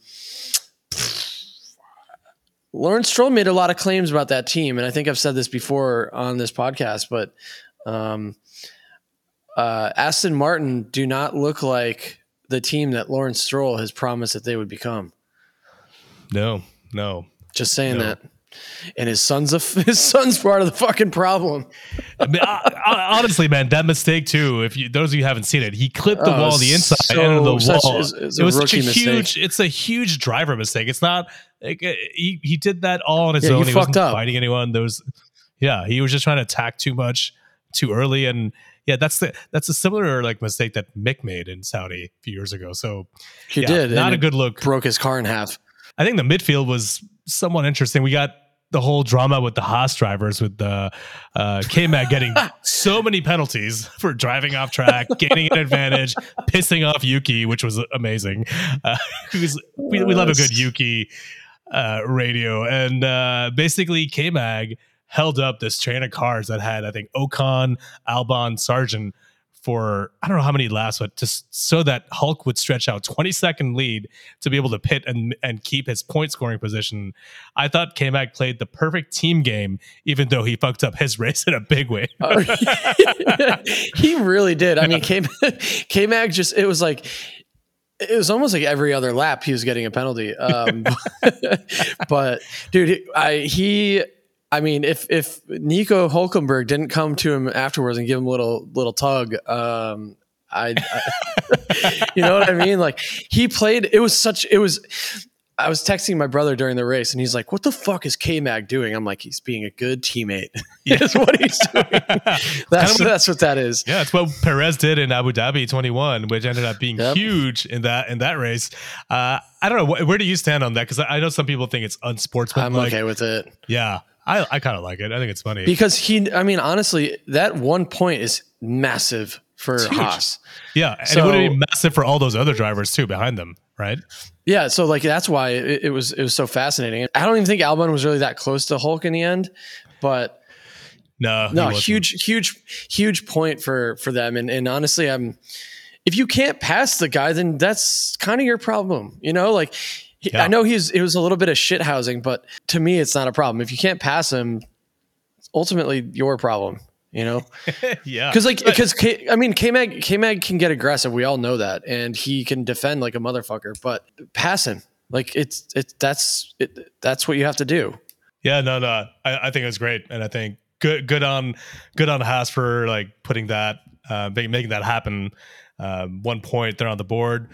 [SPEAKER 2] Lawrence Stroll made a lot of claims about that team, and I think I've said this before on this podcast, but um, uh, Aston Martin do not look like the team that Lawrence Stroll has promised that they would become.
[SPEAKER 1] No, no.
[SPEAKER 2] Just saying
[SPEAKER 1] no.
[SPEAKER 2] that. And his son's a, his son's part of the fucking problem.
[SPEAKER 1] I mean, honestly, man, that mistake too. If you, those of you who haven't seen it, he clipped the
[SPEAKER 2] oh,
[SPEAKER 1] wall on the inside
[SPEAKER 2] so,
[SPEAKER 1] end of the
[SPEAKER 2] such,
[SPEAKER 1] wall.
[SPEAKER 2] It's, it's
[SPEAKER 1] it was such a
[SPEAKER 2] mistake.
[SPEAKER 1] huge. It's a huge driver mistake. It's not. Like, he he did that all on his
[SPEAKER 2] yeah,
[SPEAKER 1] own.
[SPEAKER 2] You
[SPEAKER 1] he
[SPEAKER 2] fucked
[SPEAKER 1] wasn't
[SPEAKER 2] up.
[SPEAKER 1] fighting anyone. There was, yeah, he was just trying to attack too much, too early, and yeah, that's the that's a similar like mistake that Mick made in Saudi a few years ago. So
[SPEAKER 2] he
[SPEAKER 1] yeah,
[SPEAKER 2] did.
[SPEAKER 1] Not a good look.
[SPEAKER 2] Broke his car in half.
[SPEAKER 1] I think the midfield was somewhat interesting. We got the whole drama with the Haas drivers, with the uh, K-Mag getting so many penalties for driving off track, gaining an advantage, pissing off Yuki, which was amazing. Uh, was, we, we love a good Yuki uh, radio. And uh, basically K-Mag held up this train of cars that had, I think, Ocon, Albon, Sargent for I don't know how many laps, but just so that Hulk would stretch out twenty second lead to be able to pit and and keep his point scoring position. I thought K-Mag played the perfect team game, even though he fucked up his race in a big way.
[SPEAKER 2] Oh, he really did. I mean, K K-Mag just, it was like, it was almost like every other lap he was getting a penalty. Um, but dude, I, he, I mean, if, if Nico Hülkenberg didn't come to him afterwards and give him a little, little tug, um, I, I you know what I mean? Like he played, it was such, it was, I was texting my brother during the race and he's like, what the fuck is K-Mag doing? I'm like, he's being a good teammate.
[SPEAKER 1] Yeah.
[SPEAKER 2] That's what he's doing. That's,
[SPEAKER 1] Kind of
[SPEAKER 2] that's what that is.
[SPEAKER 1] Yeah, it's what Perez did in Abu Dhabi twenty-one, which ended up being
[SPEAKER 2] Yep.
[SPEAKER 1] huge in that in that race. Uh, I don't know. Wh- Where do you stand on that? Because I I know some people think it's unsportsmanlike.
[SPEAKER 2] I'm okay with it.
[SPEAKER 1] Yeah, I, I kind of like it. I think it's funny.
[SPEAKER 2] Because he, I mean, honestly, that one point is massive for
[SPEAKER 1] It's huge.
[SPEAKER 2] Haas.
[SPEAKER 1] Yeah, and
[SPEAKER 2] So-
[SPEAKER 1] it would have been massive for all those other drivers too behind them, right?
[SPEAKER 2] Yeah, so like that's why it, it was it was so fascinating. I don't even think Albon was really that close to Hulk in the end, but
[SPEAKER 1] No, he
[SPEAKER 2] no,
[SPEAKER 1] wasn't.
[SPEAKER 2] huge, huge, huge point for for them. And and honestly, I'm if you can't pass the guy, then that's kind of your problem. You know, like he,
[SPEAKER 1] Yeah.
[SPEAKER 2] I know he's it was a little bit of shit housing, but to me, it's not a problem. If you can't pass him, it's ultimately your problem. You know.
[SPEAKER 1] Yeah,
[SPEAKER 2] Because like because K, I mean K Mag K Mag can get aggressive. We all know that, and he can defend like a motherfucker. But pass him, like it's it's that's it, that's what you have to do.
[SPEAKER 1] Yeah, no, no. I, I think it was great, and I think good, good on, good on Haas for like putting that, uh, making, making that happen. Um, one point, they're on the board,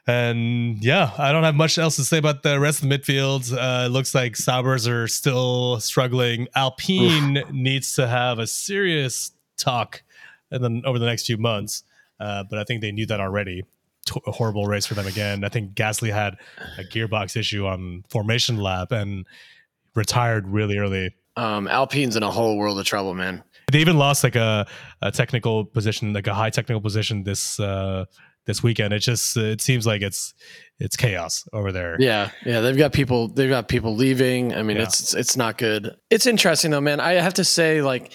[SPEAKER 1] and yeah, I don't have much else to say about the rest of the midfield. Uh, it looks like Saubers are still struggling. Alpine needs to have a serious talk, and then over the next few months. Uh, but I think they knew that already. T- a horrible race for them again. I think Gasly had a gearbox issue on formation lap and retired really early.
[SPEAKER 2] Um, Alpine's in a whole world of trouble, man.
[SPEAKER 1] They even lost like a, a technical position, like a high technical position this uh, this weekend. It just it seems like it's it's chaos over there.
[SPEAKER 2] Yeah, yeah, they've got people they've got people leaving. I mean,
[SPEAKER 1] Yeah.
[SPEAKER 2] it's it's not good. It's interesting though, man. I have to say, like,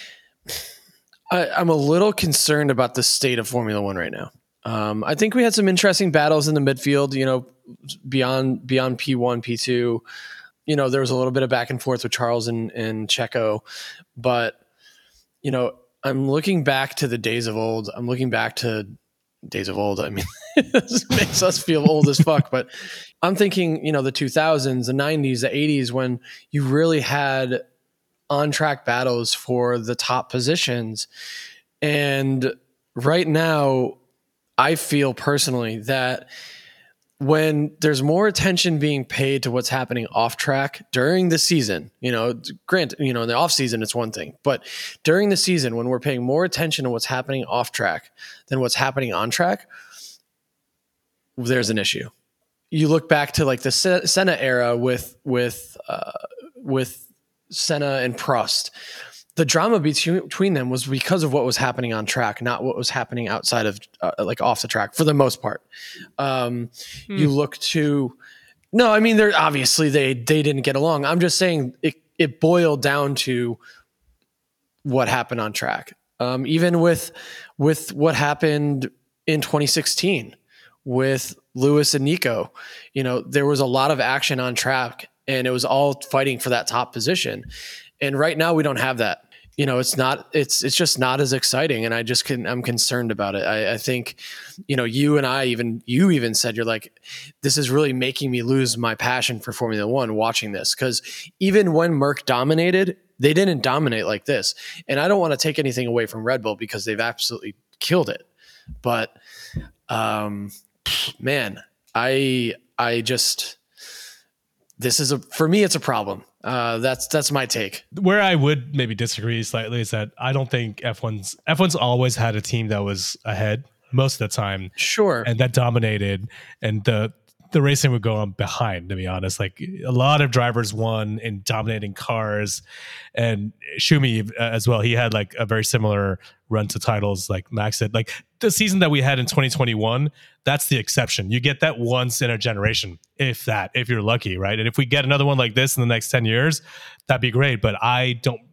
[SPEAKER 2] I, I'm a little concerned about the state of Formula One right now. Um, I think we had some interesting battles in the midfield. You know, beyond beyond P one, P two. You know, there was a little bit of back and forth with Charles and, and Checo, but you know, I'm looking back to the days of old. I'm looking back to days of old. I mean, this makes us feel old as fuck, but I'm thinking, you know, the two thousands, the nineties, the eighties, when you really had on track battles for the top positions. And right now, I feel personally that when there's more attention being paid to what's happening off track during the season, you know, granted, you know, in the off season, it's one thing, but during the season, when we're paying more attention to what's happening off track than what's happening on track, there's an issue. You look back to like the Senna era with, with, uh, with Senna and Prost. The drama between them was because of what was happening on track, not what was happening outside of uh, like off the track for the most part. Um, hmm. You look to, no, I mean, they're obviously they, they didn't get along. I'm just saying it, it boiled down to what happened on track. Um, even with, with what happened in twenty sixteen with Lewis and Nico, you know, there was a lot of action on track and it was all fighting for that top position. And right now we don't have that. You know, it's not, it's, it's just not as exciting. And I just can, I'm concerned about it. I, I think, you know, you and I even, you even said, you're like, this is really making me lose my passion for Formula One watching this. Cause even when Merck dominated, they didn't dominate like this. And I don't want to take anything away from Red Bull because they've absolutely killed it. But, um, man, I, I just, this is a, for me, it's a problem. Uh, that's that's my take.
[SPEAKER 1] Where I would maybe disagree slightly is that I don't think F one's F one's always had a team that was ahead most of the time.
[SPEAKER 2] Sure.
[SPEAKER 1] And that dominated, and the the racing would go on behind, to be honest. Like a lot of drivers won in dominating cars, and Schumi uh, as well. He had like a very similar run to titles like Max said. Like the season that we had in twenty twenty-one, that's the exception. You get that once in a generation, if that, if you're lucky, right? And if we get another one like this in the next ten years, that'd be great. But I don't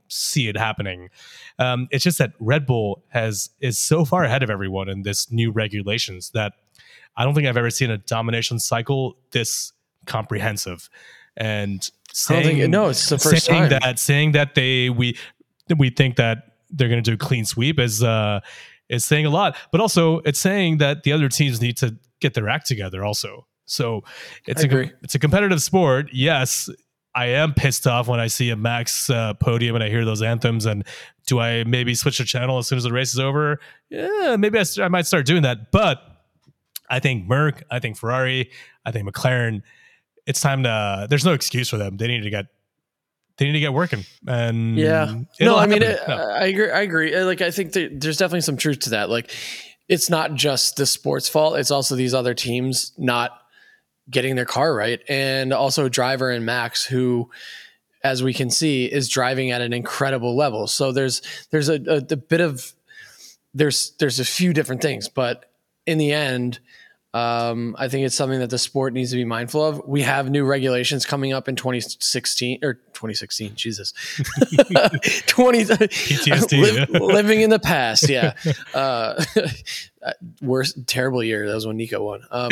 [SPEAKER 1] see it happening. Um, it's just that Red Bull has is so far ahead of everyone in this new regulations that I don't think I've ever seen a domination cycle this comprehensive. And saying,
[SPEAKER 2] I don't think, no, it's the first
[SPEAKER 1] saying
[SPEAKER 2] time.
[SPEAKER 1] that saying that they we we think that they're going to do a clean sweep is uh, is saying a lot, but also it's saying that the other teams need to get their act together also. So it's
[SPEAKER 2] I
[SPEAKER 1] a
[SPEAKER 2] agree.
[SPEAKER 1] it's a competitive sport. Yes, I am pissed off when I see a Max uh, podium and I hear those anthems. And do I maybe switch the channel as soon as the race is over? Yeah, maybe I, st- I might start doing that. But I think Merc, I think Ferrari, I think McLaren. It's time to. There's no excuse for them. They need to get. They need to get working. And
[SPEAKER 2] Yeah.
[SPEAKER 1] it'll
[SPEAKER 2] No, I mean,
[SPEAKER 1] happen.
[SPEAKER 2] I,
[SPEAKER 1] No.
[SPEAKER 2] I agree. I agree. Uh, Like, I think that there's definitely some truth to that. Like, it's not just the sport's fault. It's also these other teams not getting their car right. And also driver and Max, who, as we can see, is driving at an incredible level. So there's, there's a, a, a bit of, there's, there's a few different things, but in the end, Um, I think it's something that the sport needs to be mindful of. We have new regulations coming up in twenty sixteen or twenty sixteen. Jesus, twenty
[SPEAKER 1] P T S D.
[SPEAKER 2] live, living in the past. Yeah, uh, worst, terrible year. That was when Nico won. Um,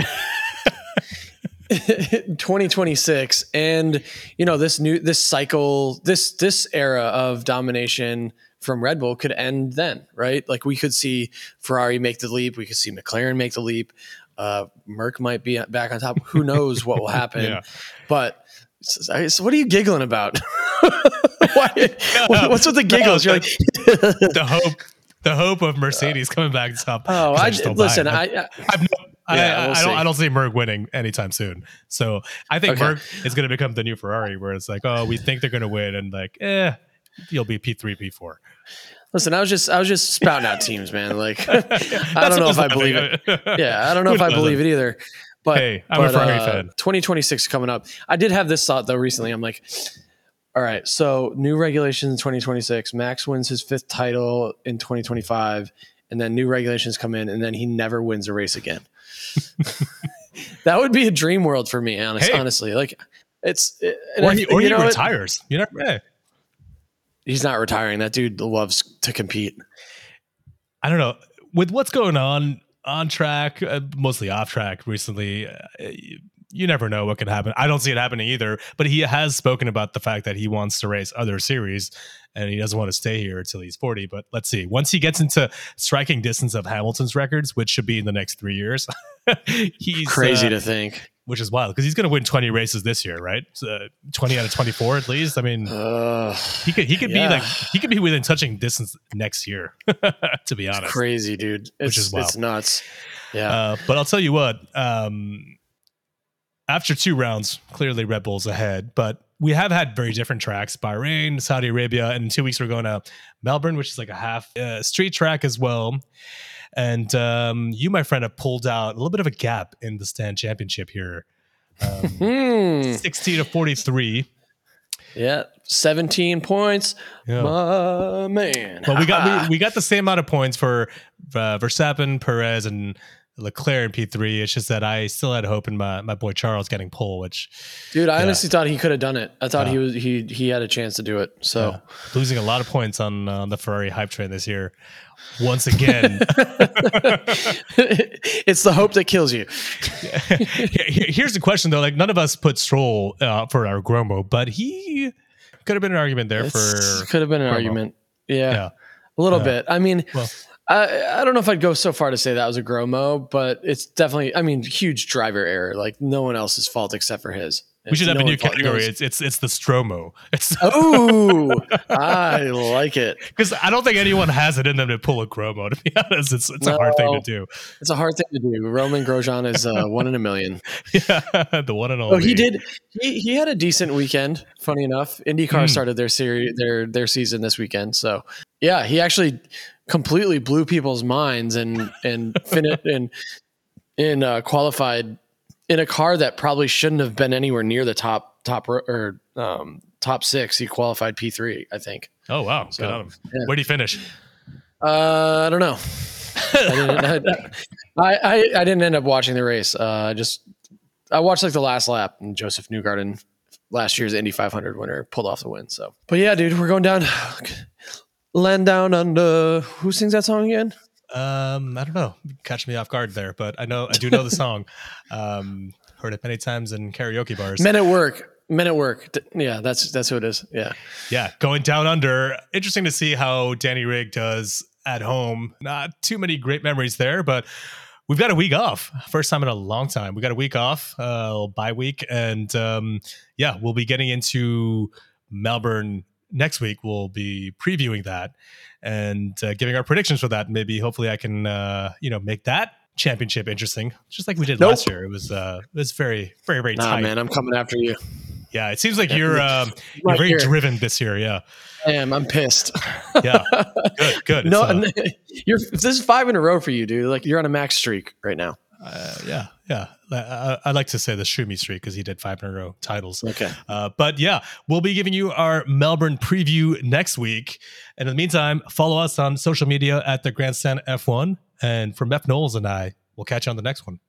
[SPEAKER 2] twenty twenty-six, and you know this new this cycle, this this era of domination from Red Bull could end then, right? Like we could see Ferrari make the leap, we could see McLaren make the leap. Uh, Merc might be back on top. Who knows what will happen?
[SPEAKER 1] Yeah.
[SPEAKER 2] But so what are you giggling about? Why, what's with the giggles? You're like,
[SPEAKER 1] the hope, the hope of Mercedes coming back to top.
[SPEAKER 2] oh, I,
[SPEAKER 1] just don't
[SPEAKER 2] listen.
[SPEAKER 1] buy it.
[SPEAKER 2] I, I
[SPEAKER 1] I've no, I,
[SPEAKER 2] Yeah,
[SPEAKER 1] I,
[SPEAKER 2] we'll
[SPEAKER 1] I don't.
[SPEAKER 2] see.
[SPEAKER 1] I don't see Merc winning anytime soon. So I think
[SPEAKER 2] Okay.
[SPEAKER 1] Merc is going to become the new Ferrari, where it's like, oh, we think they're going to win, and like, eh, you'll be P three, P four.
[SPEAKER 2] listen. I was just, I was just spouting out teams, man. Like, I don't know if I believe it. Yeah, I don't know if I believe it either. But
[SPEAKER 1] Hey, I'm a
[SPEAKER 2] but,
[SPEAKER 1] Ferrari
[SPEAKER 2] uh,
[SPEAKER 1] fan.
[SPEAKER 2] twenty twenty-six coming up. I did have this thought though recently. I'm like, all right, so new regulations in twenty twenty-six. Max wins his fifth title in twenty twenty-five, and then new regulations come in, and then he never wins a race again. That would be a dream world for me, honest,
[SPEAKER 1] Hey.
[SPEAKER 2] honestly. Like, it's and
[SPEAKER 1] Or
[SPEAKER 2] I-
[SPEAKER 1] he, or
[SPEAKER 2] you
[SPEAKER 1] he
[SPEAKER 2] know what?
[SPEAKER 1] retires. You know, eh,
[SPEAKER 2] He's not retiring. That dude loves to compete.
[SPEAKER 1] I don't know. With what's going on on track, uh, mostly off track recently, uh, you, you never know what could happen. I don't see it happening either, but he has spoken about the fact that he wants to race other series and he doesn't want to stay here until he's forty. But let's see. Once he gets into striking distance of Hamilton's records, which should be in the next three years, he's
[SPEAKER 2] Crazy
[SPEAKER 1] uh,
[SPEAKER 2] to think.
[SPEAKER 1] which is wild because he's going to win twenty races this year, right? So twenty out of twenty-four at least. I mean,
[SPEAKER 2] Uh,
[SPEAKER 1] he could he could
[SPEAKER 2] yeah.
[SPEAKER 1] be like he could be within touching distance next year. To be honest,
[SPEAKER 2] crazy, dude. It's,
[SPEAKER 1] is wild.
[SPEAKER 2] it's nuts. Yeah.
[SPEAKER 1] Uh, but I'll tell you what, um, after two rounds, clearly Red Bull's ahead, but we have had very different tracks, Bahrain, Saudi Arabia, and in two weeks we're going to Melbourne, which is like a half uh, street track as well. And um, you, my friend, have pulled out a little bit of a gap in the stand championship here. Um,
[SPEAKER 2] Hmm.
[SPEAKER 1] sixty to forty-three.
[SPEAKER 2] Yeah, seventeen points,
[SPEAKER 1] Yeah.
[SPEAKER 2] my man.
[SPEAKER 1] Well, we got we, we got the same amount of points for uh, Verstappen, Perez, and Leclerc in P three. It's just that I still had hope in my, my boy Charles getting pole, which
[SPEAKER 2] Dude, I
[SPEAKER 1] Yeah.
[SPEAKER 2] honestly thought he could have done it. I thought
[SPEAKER 1] Yeah.
[SPEAKER 2] he was he he had a chance to do it. So
[SPEAKER 1] uh, losing a lot of points on uh, the Ferrari hype train this year. Once again,
[SPEAKER 2] it's the hope that kills you.
[SPEAKER 1] Here- here's the question though: like none of us put Stroll uh, for our Gromo, but he could have been an argument there
[SPEAKER 2] It's-
[SPEAKER 1] for
[SPEAKER 2] could have been an
[SPEAKER 1] Romo.
[SPEAKER 2] argument. Yeah,
[SPEAKER 1] Yeah.
[SPEAKER 2] a little
[SPEAKER 1] Yeah.
[SPEAKER 2] bit. I mean,
[SPEAKER 1] Well-
[SPEAKER 2] I I don't know if I'd go so far to say that was a Gromo, but it's definitely. I mean, huge driver error. Like no one else's fault except for his.
[SPEAKER 1] We should have
[SPEAKER 2] no
[SPEAKER 1] a new
[SPEAKER 2] one's fault.
[SPEAKER 1] category.
[SPEAKER 2] No
[SPEAKER 1] It's it's it's the Stromo. It's
[SPEAKER 2] Oh, I like it.
[SPEAKER 1] because I don't think anyone has it in them to pull a Gromo. To be honest, it's it's a hard thing to
[SPEAKER 2] No.
[SPEAKER 1] do.
[SPEAKER 2] It's a hard thing to do. Roman Grosjean is uh, one in a million.
[SPEAKER 1] Yeah, the one and only.
[SPEAKER 2] Oh, he did. He he had a decent weekend. Funny enough, IndyCar
[SPEAKER 1] Hmm.
[SPEAKER 2] started their series, their their season this weekend. So yeah, he actually completely blew people's minds and and finished and and uh, qualified in a car that probably shouldn't have been anywhere near the top top ro- or um, top six. He qualified P three, I think.
[SPEAKER 1] Oh wow,
[SPEAKER 2] So,
[SPEAKER 1] good on him.
[SPEAKER 2] yeah.
[SPEAKER 1] Where would he finish?
[SPEAKER 2] Uh, I don't know. I, didn't, I, I I didn't end up watching the race. Uh, I just I watched like the last lap, and Joseph Newgarden last year's Indy five hundred winner, pulled off the win. So, but yeah, dude, we're going down, land down under. Who sings that song again?
[SPEAKER 1] Um, I don't know. Catch me off guard there, but I know I do know the song. Um, heard it many times in karaoke bars.
[SPEAKER 2] Men at Work. Men at Work. D- Yeah, that's that's who it is. Yeah.
[SPEAKER 1] Yeah, going down under. Interesting to see how Danny Rigg does at home. Not too many great memories there, but we've got a week off. First time in a long time. We got a week off, uh, bye week, and um, yeah, we'll be getting into Melbourne next week. We'll be previewing that and uh, giving our predictions for that. Maybe, hopefully, I can uh, you know make that championship interesting, just like we did
[SPEAKER 2] Nope.
[SPEAKER 1] last year. It was uh, it was very, very, very
[SPEAKER 2] Nah,
[SPEAKER 1] tight.
[SPEAKER 2] man, I'm coming after you.
[SPEAKER 1] Yeah, it seems like you're um, you're
[SPEAKER 2] Right
[SPEAKER 1] very
[SPEAKER 2] here.
[SPEAKER 1] driven this year. Yeah,
[SPEAKER 2] I am. I'm pissed.
[SPEAKER 1] yeah, good, good.
[SPEAKER 2] No,
[SPEAKER 1] It's, uh,
[SPEAKER 2] you're. This is five in a row for you, dude. Like you're on a max streak right now.
[SPEAKER 1] Uh, yeah, yeah. I, I like to say the Shumi streak because he did five in a row titles.
[SPEAKER 2] Okay.
[SPEAKER 1] Uh, but yeah, we'll be giving you our Melbourne preview next week. And in the meantime, follow us on social media at the Grandstand F one. And from F Knowles and I, we'll catch you on the next one.